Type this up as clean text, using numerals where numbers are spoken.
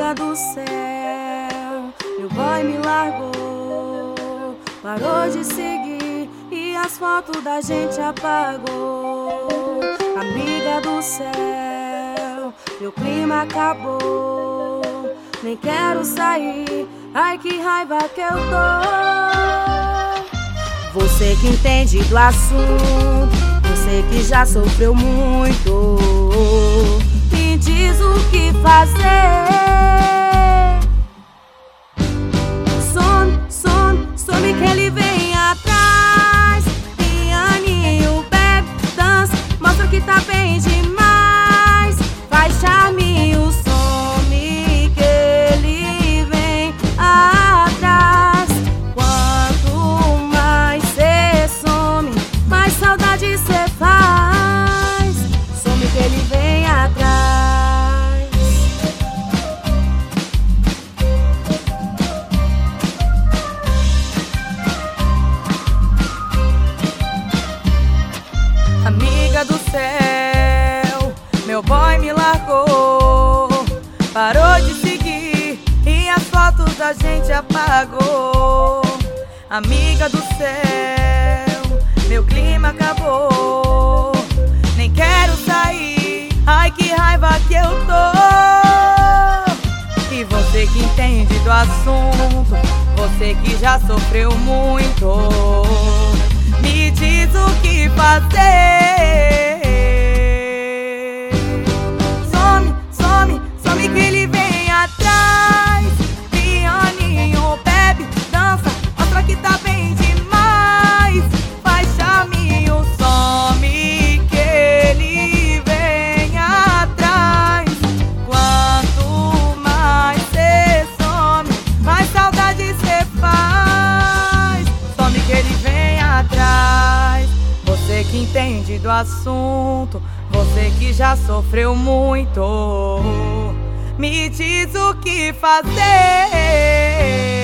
Amiga do céu, meu boy me largou, parou de seguir e as fotos da gente apagou. Amiga do céu, meu clima acabou, nem quero sair, ai que raiva que eu tô. Você que entende do assunto, você que já sofreu muito, me diz o que fazer. Some que ele vem atrás, pianinho, bebe, dança, mostra que tá bem demais. Faz charminho, some que ele vem atrás. Quanto mais cê some, mais saudade cê faz. Some que ele vem atrás. Amiga do céu, meu boy me largou, parou de seguir e as fotos da gente apagou. Amiga do céu, meu clima acabou, nem quero sair, ai que raiva que eu tô. E você que entende do assunto, você que já sofreu muito, me diz o que fazer. Some que ele vem atrás, pianinho, bebe, dança, mostra que tá bem demais. Faz charminho, some que ele vem atrás. Quanto mais cê some, mais saudade cê faz. Some que ele vem atrás. Você que entende do assunto, você que já sofreu muito, me diz o que fazer.